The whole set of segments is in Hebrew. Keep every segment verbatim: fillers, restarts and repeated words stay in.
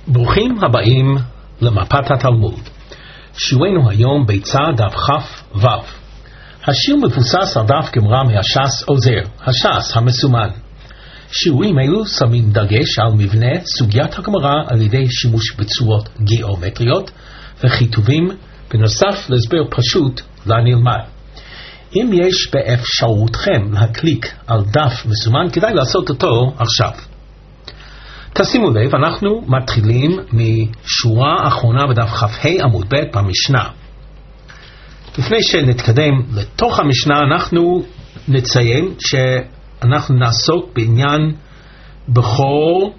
ברוכים הבאים למפת התלמוד. שיעורנו היום ביצה דף כף ו'. השיר מבוסס על דף גמרא מהש"ס עוזר, הש"ס המסומן. שיעורים אלו שמים דגש על מבנה סוגיית הגמרא על ידי שימוש בצורות גיאומטריות וכיתובים, בנוסף להסבר פשוט לנלמד. אם יש באפשרותכם להקליק על דף מסומן, כדאי לעשות אותו עכשיו. תשימו לב, אנחנו מתחילים משורה האחרונה בדף כ"ה עמוד ב' במשנה. לפני שנתקדם לתוך המשנה, אנחנו נציין שאנחנו נעסוק בעניין בכור,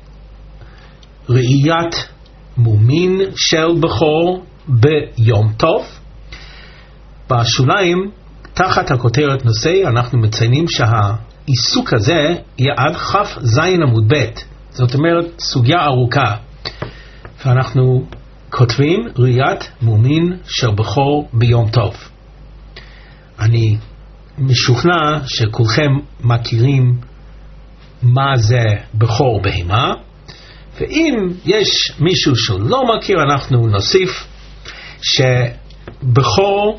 ראיית מומין של בכור ביום טוב. בשוליים, תחת הכותרת נושא, אנחנו מציינים שהעיסוק הזה יהיה עד כ"ז עמוד ב'. זאת אומרת, סוגיה ארוכה. ואנחנו כותבים ראיית מומין של בכור ביום טוב. אני משוכנע שכולכם מכירים מה זה בכור בהמה, ואם יש מישהו שלא מכיר, אנחנו נוסיף שבכור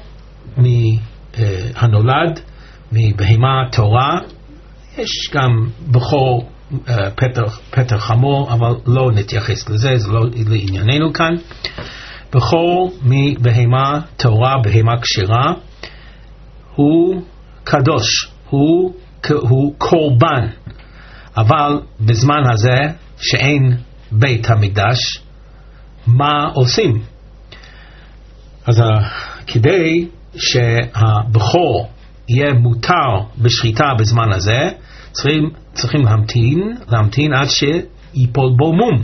מהנולד מבהמה תורה, יש גם בכור פטר, פטר חמור, אבל לא נתייחס לזה, זה לא לענייננו כאן. בכור מבהמה תורה, בהמה כשרה, הוא קדוש, הוא, הוא קורבן. אבל בזמן הזה שאין בית המקדש, מה עושים? אז כדי שהבכור יהיה מותר בשחיטה בזמן הזה, צריכים, צריכים להמתין, להמתין עד שיפול בו מום.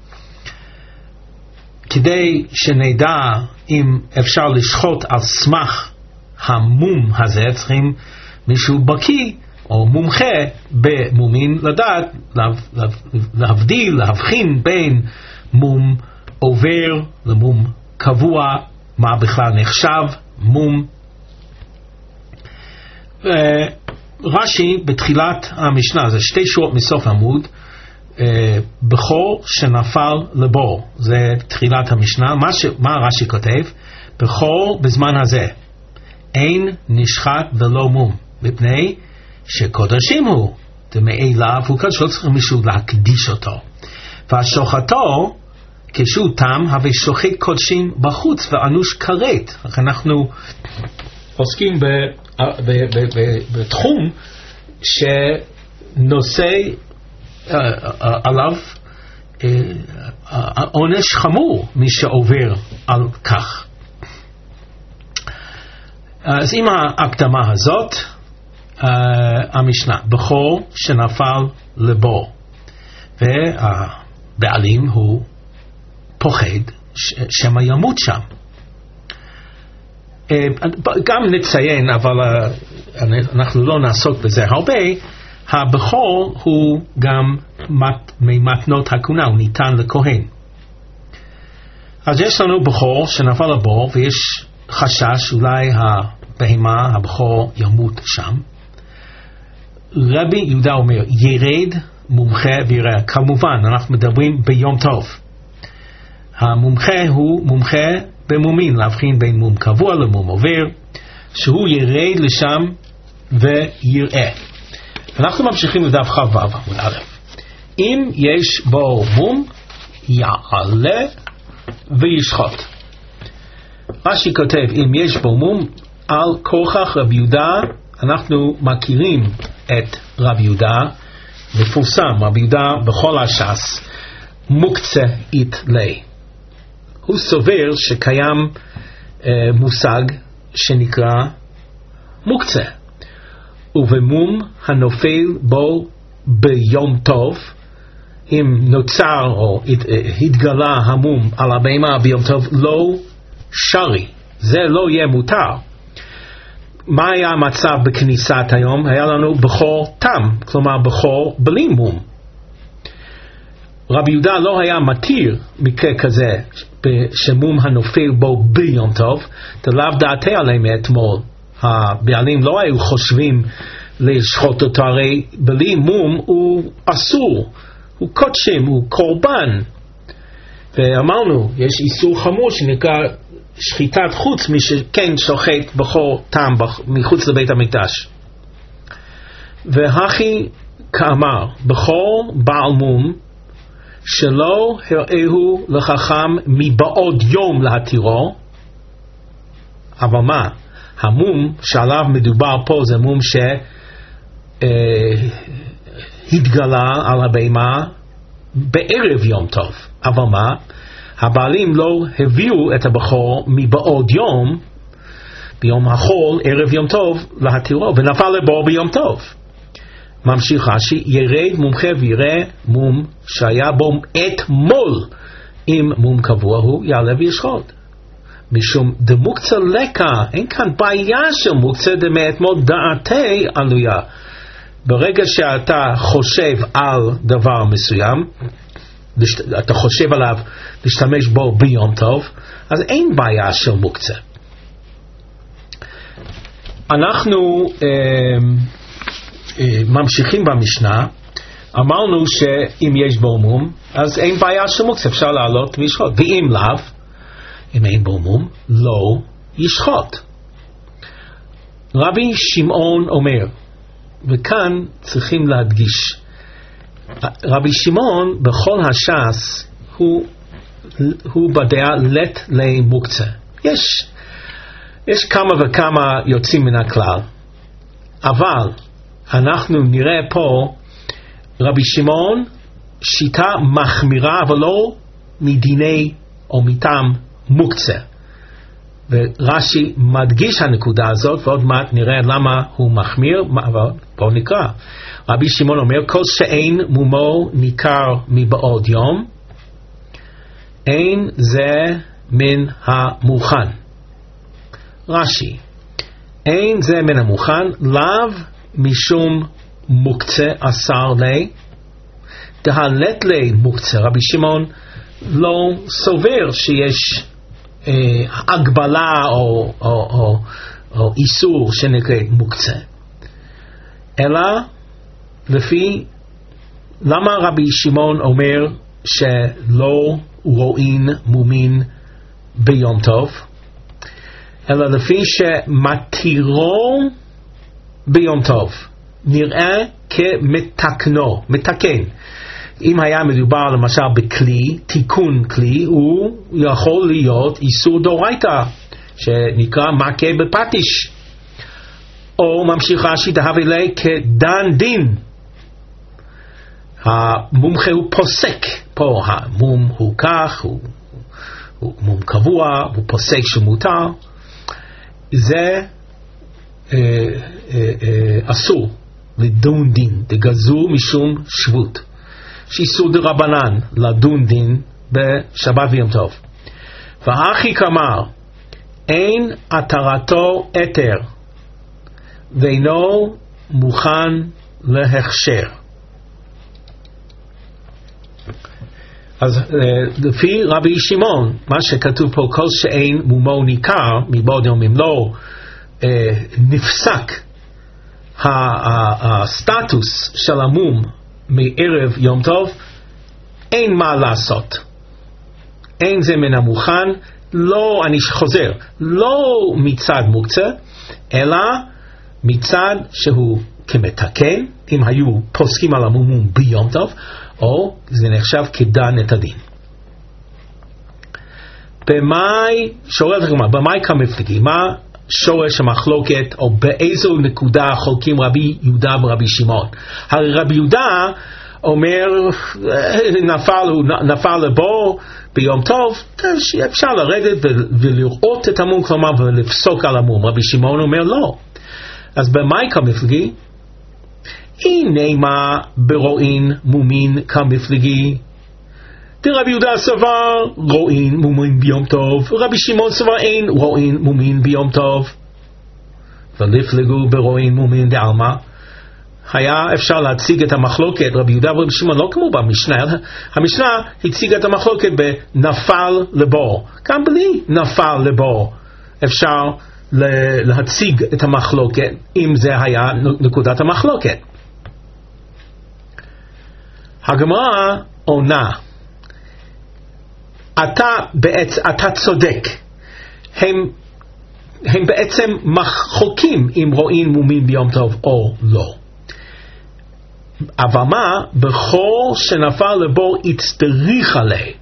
כדי שנדע אם אפשר לשחוט על סמך המום הזה, צריכים מישהו בקי או מומחה במומין לדעת, להבדיל, להבחין בין מום עובר למום קבוע, מה בכלל נחשב מום. ו... רש"י בתחילת המשנה, זה שתי שורות מסוף עמוד, אה, בכור שנפל לבור, זה תחילת המשנה. מה, ש, מה רש"י כותב? בכור בזמן הזה אין נשחט ולא מום, מפני שקודשים הוא, דמאליו הוא קדוש, לא צריך מישהו להקדיש אותו. והשוחטו כשהוא תם, הווה שוחט קודשים בחוץ ואנוש כרת. אנחנו עוסקים ב... בתחום שנושא עליו עונש חמור מי שעובר על כך. אז עם ההקדמה הזאת, המשנה, בכור שנפל לבור, והבעלים הוא פוחד שמא ימות שם. גם נציין, אבל אנחנו לא נעסוק בזה הרבה, הבכור הוא גם ממתנות הכהונה, הוא ניתן לכהן. אז יש לנו בכור שנפל לבור, ויש חשש אולי הבהמה, הבכור ימות שם. רבי יהודה אומר, ירד מומחה ויראה. כמובן, אנחנו מדברים ביום טוב. המומחה הוא מומחה במומין, להבחין בין מום קבוע למום עובר, שהוא ירד לשם ויראה. אנחנו ממשיכים לדף כ"ו עמוד א'. אם יש בו מום, יעלה וישחוט. רש"י כותב, אם יש בו מום, על כוכך רבי יהודה, אנחנו מכירים את רבי יהודה, מפורסם, רבי יהודה בכל הש"ס, מוקצה אית לי. הוא סובר שקיים אה, מושג שנקרא מוקצה, ובמום הנופל בו ביום טוב, אם נוצר או הת, התגלה המום על הבהמה ביום טוב, לא שרי, זה לא יהיה מותר. מה היה המצב בכניסת היום? היה לנו בכור תם, כלומר בכור בלי מום. רבי יהודה לא היה מתיר מקרה כזה שמום הנופל בו ביום טוב, דלאו דעתי עליהם אתמול. הבעלים לא היו חושבים לשחוט אותו, הרי בלי מום הוא אסור, הוא קודשים, הוא קורבן. ואמרנו, יש איסור חמור שנקרא שחיטת חוץ, מי שכן שוחט בכור תם מחוץ לבית המקדש. והכי כאמר, בכור בעל מום שלא הראהו לחכם מבעוד יום להתירו, אבל מה? המום שעליו מדובר פה זה מום שהתגלה על הבהמה בערב יום טוב. אבל מה? הבעלים לא הביאו את הבכור מבעוד יום, ביום החול, ערב יום טוב, להתירו, ונפל לבור ביום טוב. ממשיך רש"י, ירד מומחה ויראה מום שהיה בו אתמול, אם מום קבוע הוא יעלה וישחוט. משום דמוקצה לקה, אין כאן בעיה של מוקצה דמאתמול דעתי עלויה. ברגע שאתה חושב על דבר מסוים, אתה חושב עליו להשתמש בו ביום טוב, אז אין בעיה של מוקצה. אנחנו אה, אה, ממשיכים במשנה. אמרנו שאם יש בו מום אז אין בעיה של מוקצה, אפשר לעלות וישחוט. ואם לאו, אם אין בו מום, לא ישחוט. רבי שמעון אומר, וכאן צריכים להדגיש, רבי שמעון בכל הש"ס הוא, הוא בדעה לת למוקצה. יש, יש כמה וכמה יוצאים מן הכלל, אבל אנחנו נראה פה רבי שמעון שיטה מחמירה, אבל לא מדיני או מטעם מוקצה. ורש"י מדגיש הנקודה הזאת, ועוד מעט נראה למה הוא מחמיר, אבל בואו נקרא. רבי שמעון אומר, כל שאין מומו ניכר מבעוד יום, אין זה מן המוכן. רש"י, אין זה מן המוכן, לאו משום מוקצה אסר לי, דהלת לי מוקצה. רבי שמעון לא סובר שיש אה, הגבלה או, או, או, או איסור שנקרא מוקצה, אלא לפי, למה רבי שמעון אומר שלא רואים מומין ביום טוב? אלא לפי שמתירו ביום טוב נראה כמתקנו, מתקן. אם היה מדובר למשל בכלי, תיקון כלי, הוא יכול להיות איסור דאורייתא, שנקרא מכה בפטיש. או ממשיך רש"י דהווה לי כדן דין. המומחה הוא פוסק, פה המום הוא כך, הוא, הוא מום קבוע, הוא פוסק שמותר. זה אה, אה, אה, אסור לדון דין, דגזור משום שבות. שאיסור דרבנן לדון דין בשבת ויום טוב. והכי כאמר, אין התרתו אתר ואינו מוכן להכשר. אז לפי רבי שמעון, מה שכתוב פה, כל שאין מומו ניכר מבעוד יום, אם לא נפסק הסטטוס של המום מערב יום טוב, אין מה לעשות. אין זה מן המוכן, לא, אני חוזר, לא מצד מוקצה, אלא מצד שהוא כמתקן, אם היו פוסקים על המום ביום טוב, או זה נחשב כדן את הדין. במאי, שואלת הגמרא, במאי כמפלגי, מה שורש המחלוקת, או באיזו נקודה חולקים רבי יהודה ורבי שמעון? הרי רבי יהודה אומר, נפל, נפל לבור ביום טוב, אפשר לרדת ולראות את המום, כלומר ולפסוק על המום. רבי שמעון אומר לא. אז במאי כמפלגי, הנה מה ברואין מומין כמפלגי. רבי יהודה סבר רואין מומין ביום טוב, רבי שמעון סבר אין רואין מומין ביום טוב. ולפלגו ברואין מומין דעלמא. היה אפשר להציג את המחלוקת רבי יהודה ורבי שמעון לא כמו במשנה. המשנה הציגה את המחלוקת בנפל לבור, גם בלי נפל לבור אפשר להציג את המחלוקת, אם זה היה נקודת המחלוקת. הגמרא עונה, אתה, בעצ... אתה צודק, הם, הם בעצם מחוקים אם רואים מומים ביום טוב או לא. אבל מה? בכל שנפל לבור הצטריך עליה.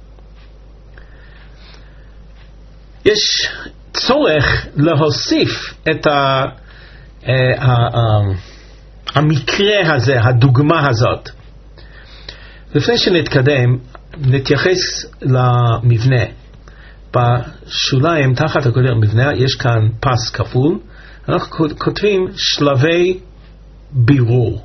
יש צורך להוסיף את ה, ה, ה, ה, המקרה הזה, הדוגמה הזאת. לפני שנתקדם, נתייחס למבנה. בשוליים, תחת הכותרת מבנה, יש כאן פס כפול. אנחנו כותבים שלבי בירור.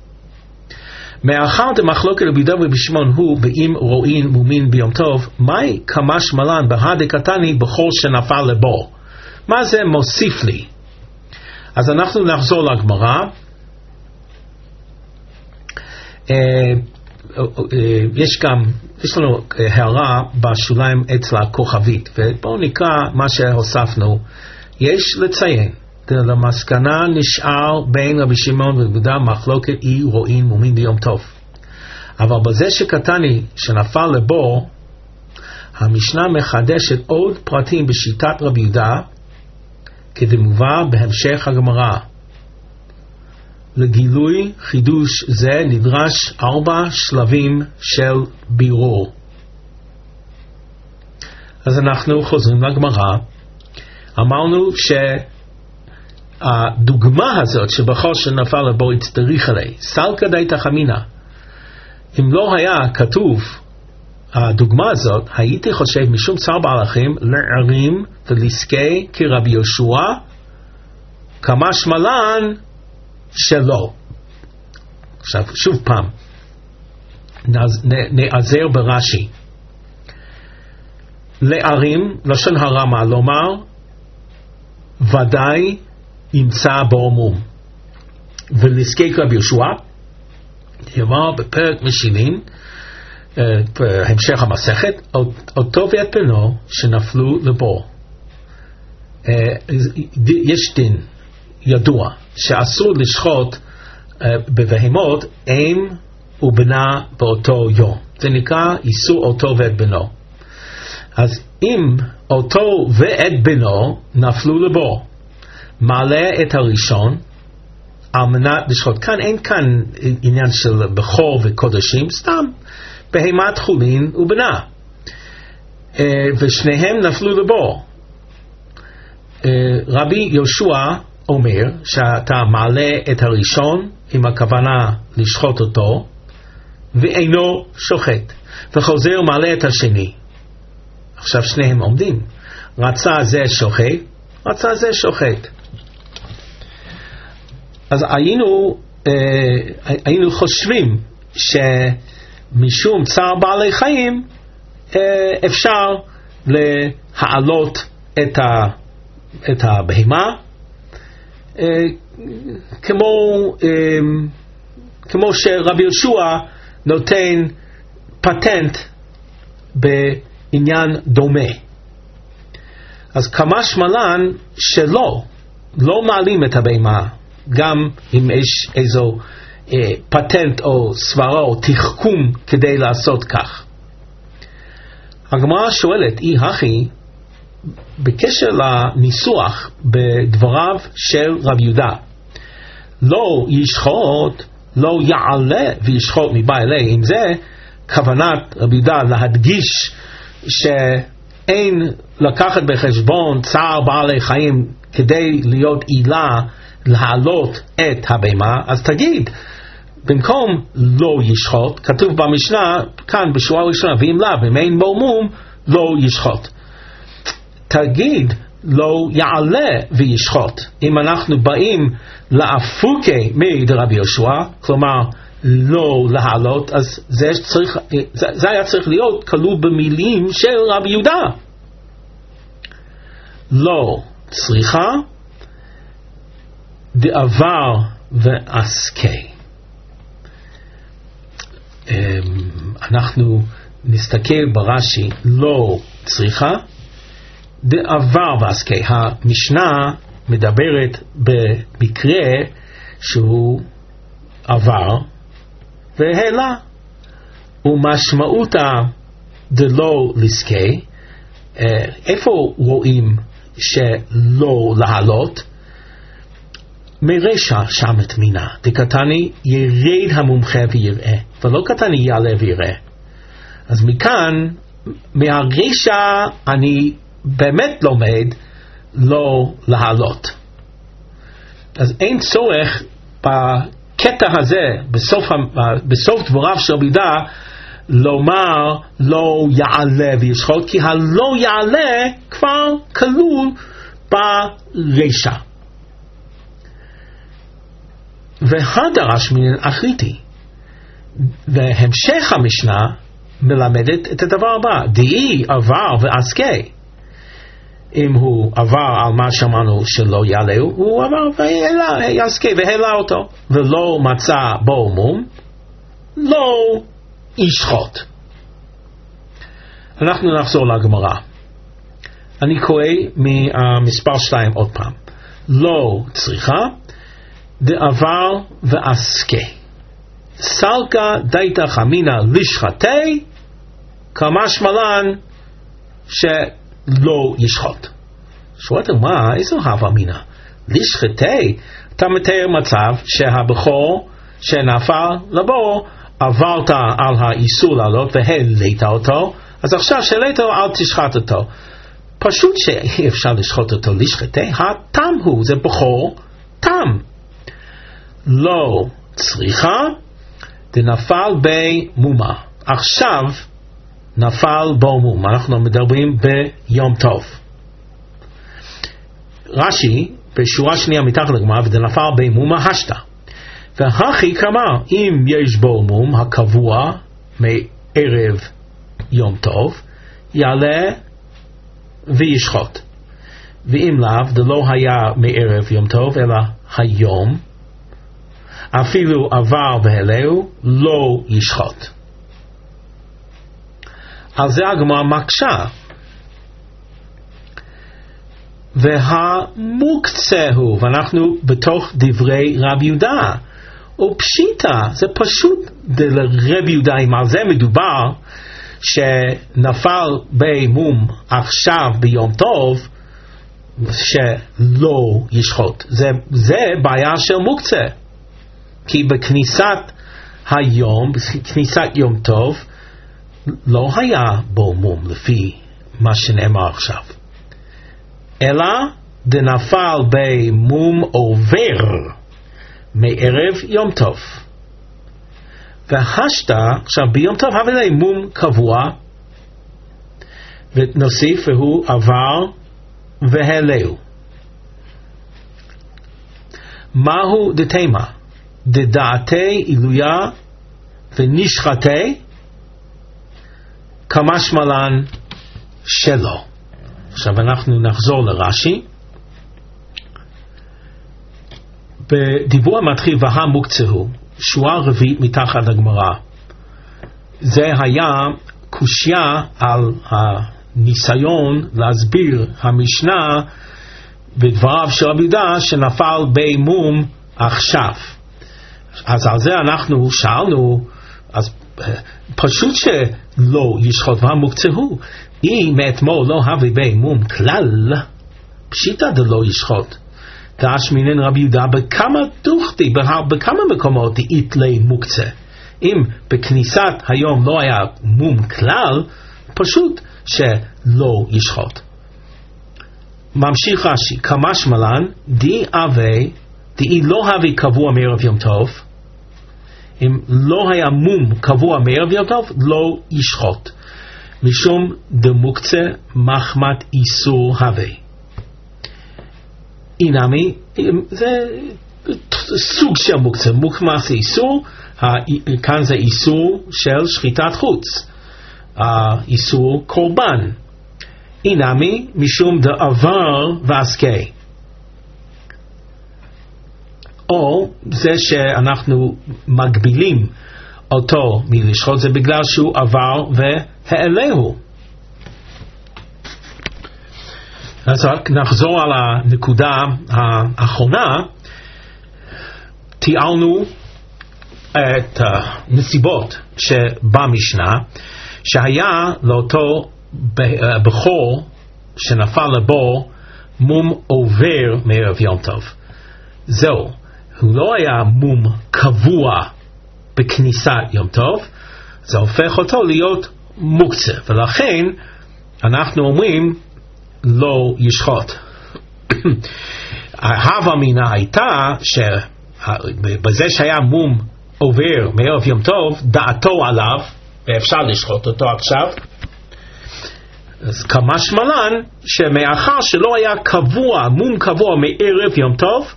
מאחר דמחלוקת רבי יהודה ורבי שמעון הוא באם רואים מומין ביום טוב, מהי כמש מלן בהדה קטני בכל שנפל לבור? מה זה מוסיף לי? אז אנחנו נחזור לגמרא. יש גם, יש לנו הערה בשוליים אצל הכוכבית, ובואו נקרא מה שהוספנו. יש לציין, למסקנה נשאר בין רבי שמעון ורבי יהודה מחלוקת אי רואים מומין ביום טוב. אבל בזה שקטני שנפל לבור, המשנה מחדשת עוד פרטים בשיטת רבי יהודה, כדמובא בהמשך הגמרא. לגילוי חידוש זה נדרש ארבע שלבים של בירור. אז אנחנו חוזרים לגמרא. אמרנו שהדוגמה הזאת שבכל שנפל לבור הצטריך עליה, סלקא דייתא אמינא, אם לא היה כתוב הדוגמה הזאת, הייתי חושב משום צער בעלכים לערים ולסקי כרבי יהושע, כמש מלן שלא. עכשיו שוב פעם נעזר ברש"י. לערים, לשון הרמה, לומר ודאי ימצא בו מום, ולסקי כרבי יהושע יאמר בפרק משיבים, בהמשך המסכת, אותו ואת בנו שנפלו לבור. יש דין ידוע שאסור לשחוט בבהמות אם ובנה באותו יום. זה נקרא איסור אותו ואת בנו. אז אם אותו ואת בנו נפלו לבור, מעלה את הראשון על מנת לשחוט. כאן אין כאן עניין של בכור וקודשים, סתם בהמת חולין ובנה, ושניהם נפלו לבור. רבי יהושע אומר שאתה מעלה את הראשון עם הכוונה לשחוט אותו ואינו שוחט, וחוזר מעלה את השני. עכשיו שניהם עומדים, רצה זה שוחט, רצה זה שוחט. אז היינו, היינו חושבים שמשום צער בעלי חיים אפשר להעלות את, ה, את הבהמה, כמו, כמו שרבי יהושע נותן פטנט בעניין דומה. אז כמש מלן שלא, לא מעלים את הבהמה, גם אם יש איזו אה, פטנט או סברה או תחכום כדי לעשות כך. הגמרא שואלת, אי הכי, בקשר לניסוח בדבריו של רבי יהודה, לא ישחוט, לא יעלה וישחוט מבעלי, אם זה כוונת רבי יהודה להדגיש שאין לקחת בחשבון צער בעלי חיים כדי להיות עילה להעלות את הבהמה, אז תגיד, במקום לא ישחוט, כתוב במשנה, כאן בשורה ראשונה, ואם לאו, אם אין בו מום, לא ישחוט. תגיד, לא יעלה וישחוט. אם אנחנו באים לאפוקי מדרבי יהושע, כלומר, לא להעלות, אז זה, צריך, זה, זה היה צריך להיות כלול במילים של רבי יהודה. לא צריכה, דעבר ועסקי. אנחנו נסתכל ברש"י, לא צריכה, דעבר ועסקי. המשנה מדברת במקרה שהוא עבר והעלה, ומשמעותה דלא לזכה, איפה רואים שלא לעלות? מרשע שם את מינה, דקתני ירד המומחה ויראה, ולא קטני יעלה ויראה. אז מכאן, מהרשע אני באמת לומד לא לעלות. אז אין צורך בקטע הזה, בסוף, בסוף דבריו של רבי יהודה, לומר לא יעלה וישחוט, כי הלא יעלה כבר כלול ברשע. והדרש מן אחריתי, והמשך המשנה מלמדת את הדבר הבא: דאי עבר ועסקי. אם הוא עבר על מה שאמרנו שלא יעלה, הוא עבר ועסקי והעלה אותו, ולא מצא בו מום, לא ישחוט. אנחנו נחזור לגמרא. אני קורא ממספר שתיים עוד פעם. לא צריכה, דעבר ועסקי. סלקה דייתא חמינא לשחטי, כמשמע לן שלא ישחוט. שואלת מה, איזו הווה אמינא? לשחטי, אתה מתאר מצב שהבכור שנפל לבור, עברת על האיסור לעלות והעלית אותו, אז עכשיו שהעלית אותו אל תשחט אותו. פשוט שאי אפשר לשחוט אותו לשחטי, התם הוא, זה בכור תם. לא צריכה, דנפל במומה. עכשיו נפל בו מום. אנחנו מדברים ביום טוב. רש"י בשורה שנייה מתחת לגמרא, ודנפל במומה השתא. והכי כמה, אם יש בו מום הקבוע מערב יום טוב, יעלה וישחוט. ואם לאו, דלא היה מערב יום טוב, אלא היום, אפילו עבר והעלהו, לא ישחוט. על זה הגמרא מקשה. והמוקצה הוא, ואנחנו בתוך דברי רבי יהודה, ופשיטה, זה פשוט לרבי יהודה, אם על זה מדובר, שנפל במום עכשיו ביום טוב, שלא ישחוט. זה, זה בעיה של מוקצה. כי בכניסת היום, בכניסת יום טוב, לא היה בו מום לפי מה שנאמר עכשיו. אלא דנפל במום עובר מערב יום טוב. והשתא, עכשיו ביום טוב הבא מום קבוע, ונוסיף והוא עבר והעלהו. מהו דתימה? דדעתי עילויה ונשחטי, כמשמע לן שלא. עכשיו אנחנו נחזור לרש"י. בדיבור המתחיל והמוקצהו, שורה רביעית מתחת לגמרא. זה היה קושיה על הניסיון להסביר המשנה בדבריו של רבי יהודה שנפל במום עכשיו. אז על זה אנחנו שאלנו, אז פשוט שלא ישחוט והמוקצהו, אם מאתמול לא הביא במום כלל, פשיטא דלא ישחוט. דאש מינן רבי יהודה בכמה דוכתי, בכמה מקומות דאית לי מוקצה. אם בכניסת היום לא היה מום כלל, פשוט שלא ישחוט. ממשיך רש"י, כמשמע לן, די אבי, די לא הביא קבוע מערב יום טוב, אם לא היה מום קבוע מערב יום טוב, לא ישחוט. משום דמוקצה מחמת איסור הביא. אינמי, זה סוג של מוקצה, מוקמה זה איסור, כאן זה איסור של שחיטת חוץ, איסור קורבן. אינמי, משום דעבר ועסקי. או זה שאנחנו מגבילים אותו מלשחוט, זה בגלל שהוא עבר והעלהו. אז רק נחזור על הנקודה האחרונה. תיארנו את הנסיבות שבמשנה, שהיה לאותו בכור שנפל לבו מום עובר מערב יום טוב. זהו, הוא לא היה מום קבוע בכניסת יום טוב, זה הופך אותו להיות מוקצה, ולכן אנחנו אומרים לא ישחוט. ההווה מינה הייתה שבזה שהיה מום עובר מערב יום טוב, דעתו עליו, ואפשר לשחוט אותו עכשיו, אז כמה שמלן שמאחר שלא היה קבוע, מום קבוע מערב יום טוב,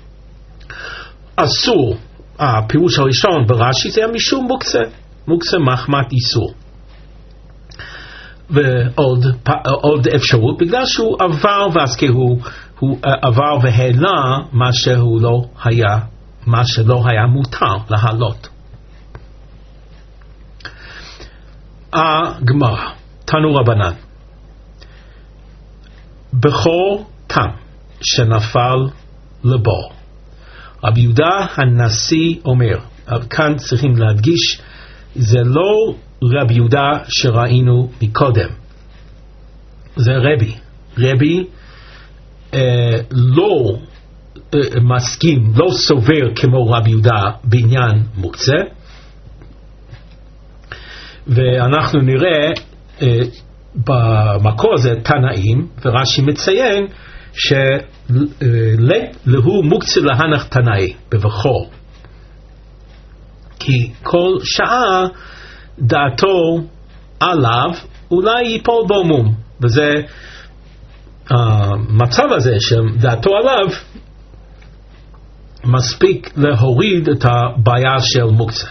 אסור. הפירוש הראשון ברש"י זה משום מוקצה, מוקצה מחמת איסור. ועוד עוד אפשרות, בגלל שהוא עבר, ואז כי הוא, הוא עבר והעלה מה שהוא לא היה, מה שלא היה מותר להעלות. הגמרא, תנו רבנן, בכור תם שנפל לבור, רבי יהודה הנשיא אומר, כאן צריכים להדגיש, זה לא רבי יהודה שראינו מקודם, זה רבי. רבי אה, לא אה, מסכים, לא סובר כמו רבי יהודה בעניין מוקצה, ואנחנו נראה אה, במקור הזה תנאים, ורש"י מציין שלהו מוקצה להנח תנאי בבכור, כי כל שעה דעתו עליו אולי ייפול בו מום, וזה המצב הזה שדעתו עליו מספיק להוריד את הבעיה של מוקצה.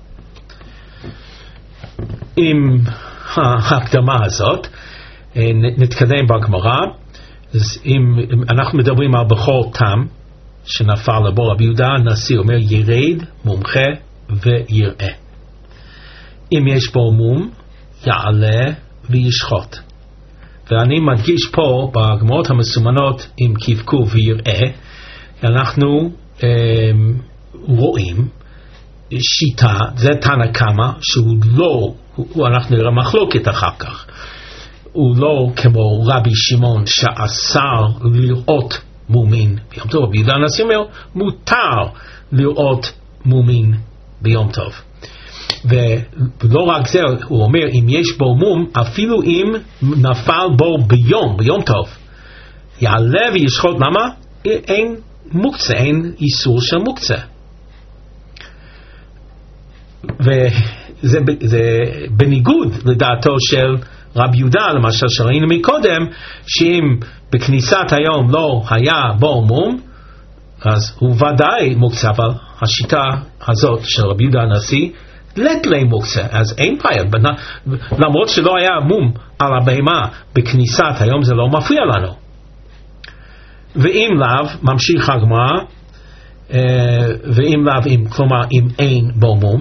עם ההקדמה הזאת נתקדם בגמרא. אז אם אנחנו מדברים על בכור תם שנפל לבור, רבי יהודה הנשיא אומר ירד מומחה ויראה, אם יש בו מום יעלה וישחוט. ואני מדגיש פה בגמרות המסומנות עם כבקו ויראה, אנחנו אה, רואים שיטה, זה תנא קמא, שהוא לא, הוא, אנחנו נראה מחלוקת אחר כך, הוא לא כמו רבי שמעון שאסר לראות מומין ביום טוב. רבי יהודה הנשיא אומר מותר לראות מומין ביום טוב. ולא רק זה, הוא אומר אם יש בו מום, אפילו אם נפל בו ביום, ביום טוב, יעלה וישחוט. למה? אין מוקצה, אין איסור של מוקצה. וזה זה בניגוד לדעתו של רבי יהודה, למשל שראינו מקודם, שאם בכניסת היום לא היה בו מום, אז הוא ודאי מוקצה. אבל השיטה הזאת של רבי יהודה הנשיא לטלי מוקצה, אז אין בעיה, למרות שלא היה מום על הבהמה בכניסת היום, זה לא מפריע לנו. ואם לאו, ממשיך הגמרא, ואם לאו, אם, כלומר אם אין בו מום,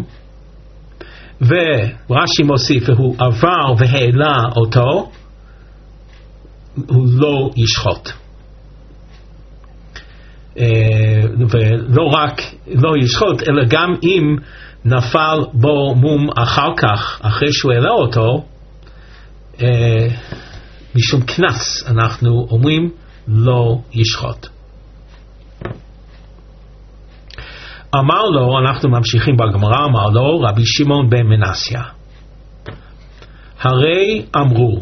ורש"י מוסיף והוא עבר והעלה אותו, הוא לא ישחוט. ולא רק לא ישחוט, אלא גם אם נפל בו מום אחר כך, אחרי שהוא העלה אותו, משום כנס, אנחנו אומרים לא ישחוט. אמר לו, אנחנו ממשיכים בגמרא, אמר לו רבי שמעון בן מנסיה, הרי אמרו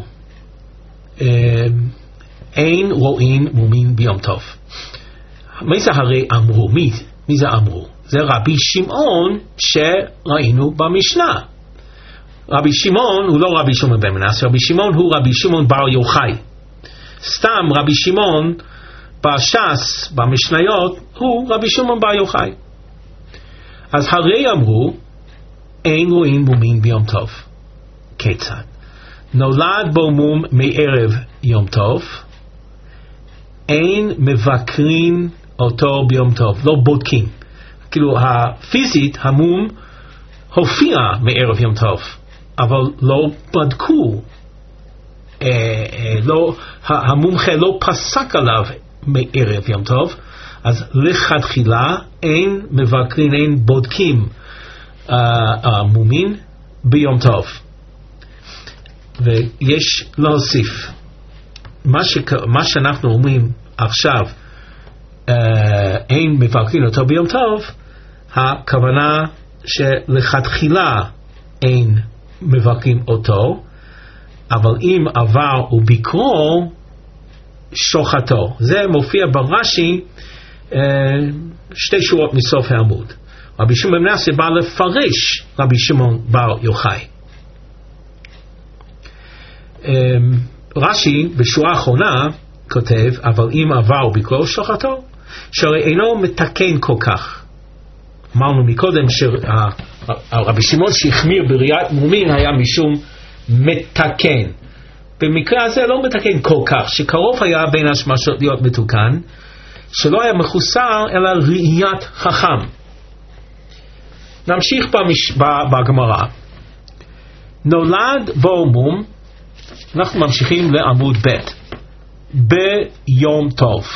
אין רואים מומין ביום טוב. מי זה הרי אמרו? מי, מי זה אמרו? זה רבי שמעון שראינו במשנה. רבי שמעון הוא לא רבי שמעון בן מנסיה, רבי שמעון הוא רבי שמעון בר יוחאי. סתם רבי שמעון בש"ס, במשניות, הוא רבי שמעון בר יוחאי. אז הרי אמרו אין רואים מומין ביום טוב. כיצד? נולד בו מום מערב יום טוב, אין מבקרים אותו ביום טוב, לא בודקים. כאילו הפיזית המום הופיע מערב יום טוב, אבל לא בדקו, אה, אה, לא, המומחה לא פסק עליו מערב יום טוב, אז לכתחילה אין מבקרים, אין בודקים המומין ביום טוב. ויש להוסיף, מה, שק... מה שאנחנו אומרים עכשיו, אה, אין מברכין אותו ביום טוב, הכוונה שלכתחילה אין מברכין אותו, אבל אם עבר וביקרו, שוחטו. זה מופיע ברש"י, אה, שתי שורות מסוף העמוד. רבי שמעון בן מנסיה בא לפרש רבי שמעון בר יוחאי. רש"י בשורה האחרונה כותב, אבל אם עבר וביקרו שוחטו, שהרי אינו מתקן כל כך. אמרנו מקודם שרבי שמעון שהחמיר בראיית מומין היה משום מתקן. במקרה הזה לא מתקן כל כך, שקרוב היה בין השמשות להיות מתוקן, שלא היה מחוסר אלא ראיית חכם. נמשיך בגמרא. נולד בו מום, אנחנו ממשיכים לעמוד ב', ביום טוב.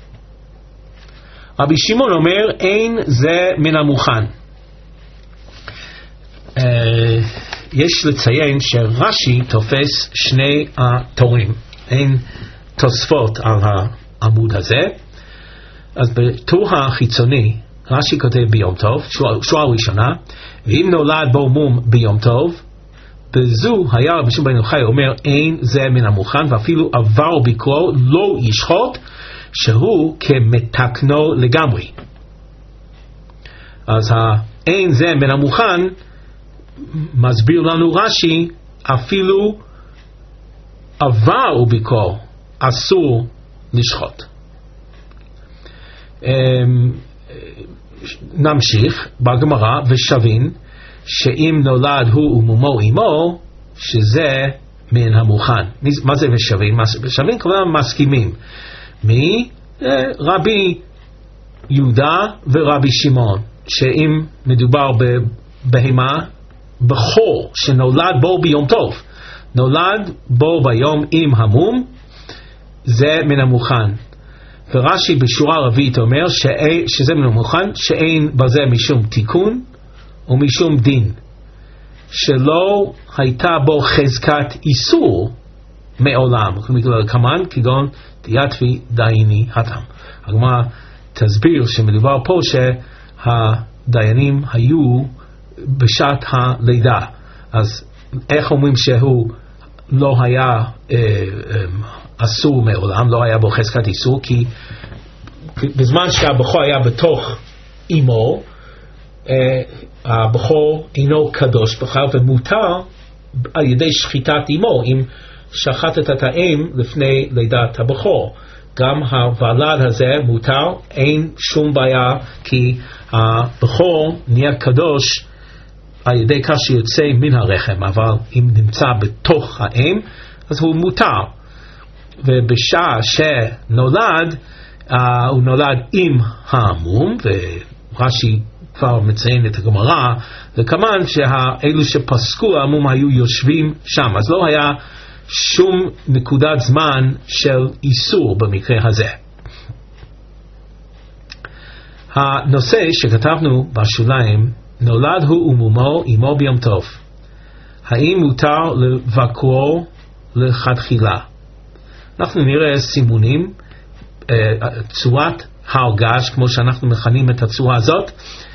רבי שמעון אומר, אין זה מן המוכן. Uh, יש לציין שרש"י תופס שני התורים, אין תוספות על העמוד הזה. אז בטור החיצוני רש"י כותב ביום טוב, שורה ראשונה, ואם נולד בו מום ביום טוב, בזו היה רבי שמעון בן יוחאי אומר, אין זה מן המוכן, ואפילו עבר ביקרו לא ישחוט, שהוא כמתקנו לגמרי. אז האין זה מן המוכן מסביר לנו רש"י, אפילו עבר וביקרו אסור לשחוט. נמשיך בגמרא, ושבין שאם נולד הוא ומומו עמו, שזה מן המוכן. מה זה ושבין? ושבין כולם מסכימים. מי? רבי יהודה ורבי שמעון, שאם מדובר בבהמה בכור שנולד בו ביום טוב, נולד בו ביום עם המום, זה מן המוכן. ורש"י בשורה רביעית אומר שזה מן המוכן, שאין בזה משום תיקון ומשום דין, שלא הייתה בו חזקת איסור מעולם, כמובן כגון דיאטבי דייני התם. הגמרא תסביר שמדובר פה שהדיינים היו בשעת הלידה, אז איך אומרים שהוא לא היה אה, אה, אסור מעולם, לא היה בו חזקת איסור? כי בזמן שהבכור היה בתוך אמו, אה, הבכור אינו קדוש בכלל ומותר על ידי שחיטת אמו, אם שחטת את האם לפני לידת הבכור. גם הוולד הזה מותר, אין שום בעיה, כי הבכור נהיה קדוש על ידי כך שיוצא מן הרחם, אבל אם נמצא בתוך האם, אז הוא מותר. ובשעה שנולד, uh, הוא נולד עם המום, ורש"י כבר מציין את הגמרא, וכמובן שאלו שפסקו המום היו יושבים שם, אז לא היה שום נקודת זמן של איסור במקרה הזה. הנושא שכתבנו בשוליים, נולד הוא ומומו עמו ביום טוב, האם מותר לבקרו לכתחילה? אנחנו נראה סימונים, צורת הרגש, כמו שאנחנו מכנים את הצורה הזאת.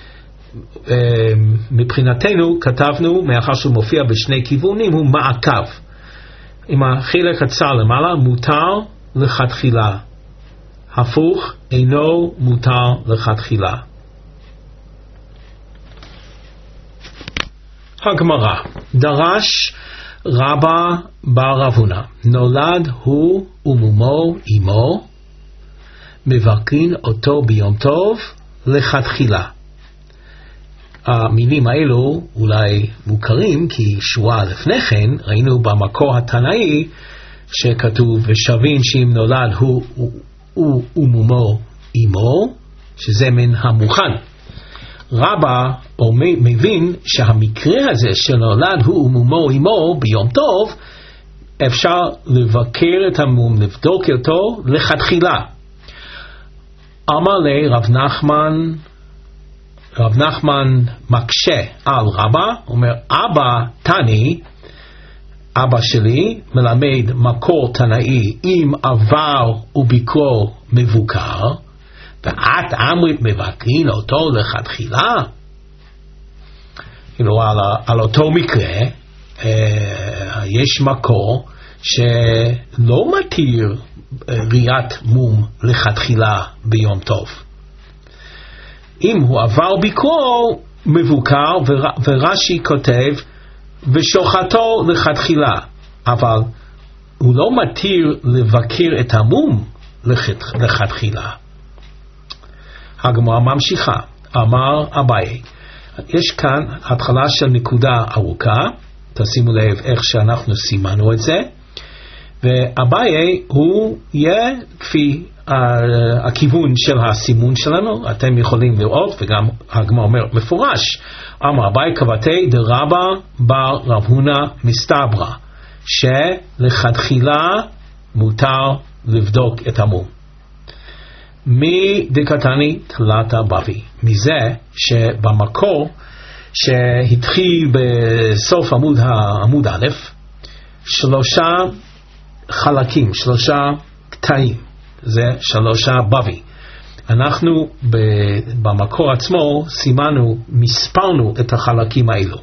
מבחינתנו כתבנו, מאחר שהוא מופיע בשני כיוונים, הוא מעקב. עם החלק הצר למעלה, מותר לכתחילה. הפוך, אינו מותר לכתחילה. הגמרא, דרש רבא בר רבונה, נולד הוא ומומו עמו, מברכין אותו ביום טוב לכתחילה. המילים האלו אולי מוכרים, כי שורה לפני כן ראינו במקור התנאי שכתוב ושבין שאם נולד הוא, הוא, הוא ומומו עמו, שזה מן המוכן. רבא מבין שהמקרה הזה שנולד הוא ומומו עמו ביום טוב, אפשר לבקר את המום, לבדוק אותו לכתחילה. אמר לי רב נחמן, רב נחמן מקשה על רבא, אומר אבא תני, אבא שלי מלמד מקור תנאי עם עבר וביקרו מבוקר, ואת אמרית מבקרין אותו לכתחילה. כאילו על, על אותו מקרה אה, יש מקור שלא מתיר ראיית מום לכתחילה ביום טוב. אם הוא עבר ביקרו מבוקר, ור, ורש"י כותב ושוחטו לכתחילה, אבל הוא לא מתיר לבקר את המום לכתחילה. הגמרא ממשיכה, אמר אביי, יש כאן התחלה של נקודה ארוכה, תשימו לב איך שאנחנו סימנו את זה, ואביי הוא יהיה כפי uh, הכיוון של הסימון שלנו, אתם יכולים לראות, וגם הגמרא אומר מפורש, אמר אביי קבעתי דרבא בר רב הונא מסתברא, שלכתחילה מותר לבדוק את המום. מדקתני תלתה בבי, מזה שבמקור שהתחיל בסוף עמוד, עמוד א', שלושה חלקים, שלושה קטעים, זה שלושה בבי. אנחנו במקור עצמו סימנו, מספרנו את החלקים האלו.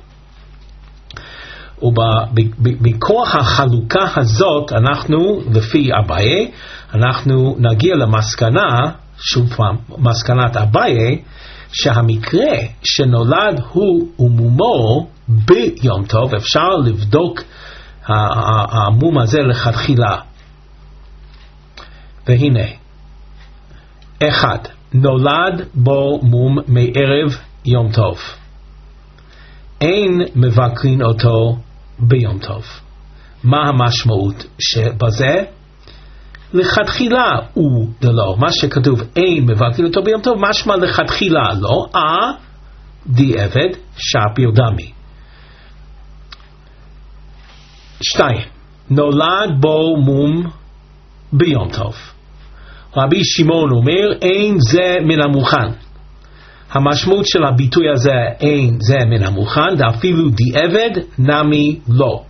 ובכוח החלוקה הזאת אנחנו, לפי אביי, אנחנו נגיע למסקנה, שוב פעם, מסקנת אביי, שהמקרה שנולד הוא ומומו ביום טוב, אפשר לבדוק המום הזה לכתחילה. והנה, אחד, נולד בו מום מערב יום טוב. אין מבקרין אותו ביום טוב. מה המשמעות שבזה? לכתחילה הוא דלא. מה שכתוב אין מבקרין אותו ביום טוב, משמע לכתחילה לא, אה דיעבד שפיר דמי. שתיים, נולד בו מום ביום טוב. רבי שמעון אומר אין זה מן המוכן. המשמעות של הביטוי הזה אין זה מן המוכן, ואפילו דיעבד נמי לא.